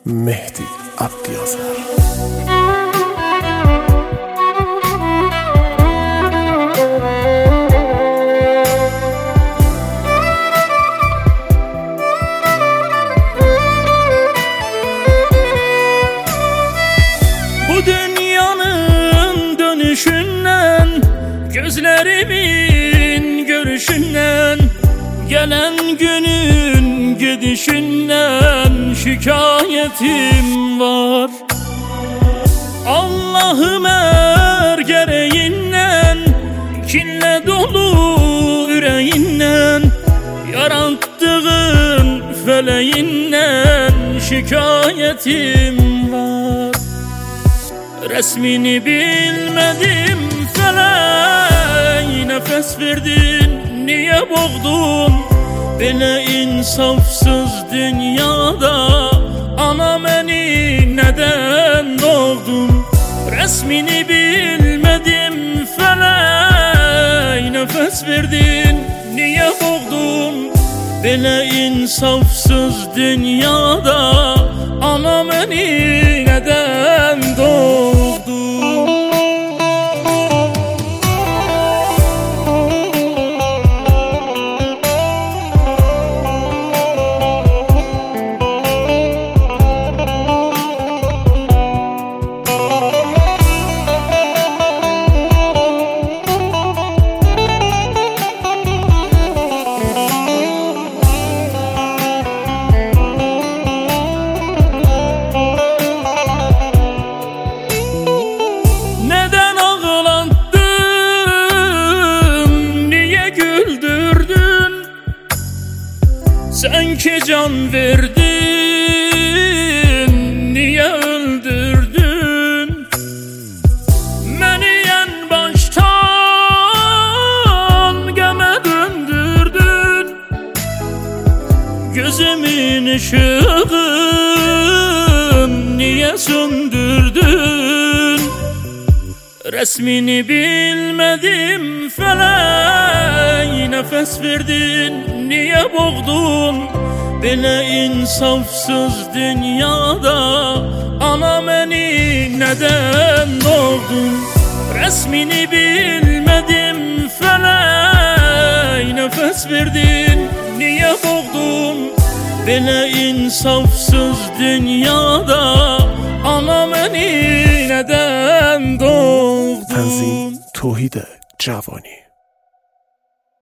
Mehdi Abdiazer. Bu dünyanın dönüşünden, gözlerimin görüşünden, gelen günün gidişinden şikayetim var. Allah'ım er gereğinden, kinle dolu yüreğinden, yarattığın feleğinden şikayetim var. Resmini bilmedim feleği, nefes verdin niye boğdun? Böyle insafsız dünyada ana beni neden doğdun? Resmini bilmedim feleği, nefes verdin niye boğdun? Böyle insafsız dünyada ana beni neden doğdun? Sen ki can verdin, niye öldürdün? Beni en baştan geme döndürdün. Gözümün ışığını niye söndürdün? Resmini bilmedim feleği, nefes verdin niye boğdun? Böyle insafsız dünyada ana beni neden doğdun? Resmini bilmedim feleği, nefes verdin niye boğdun? Böyle insafsız dünyada ana beni neden doğdun? Tanzim Tohid Javani.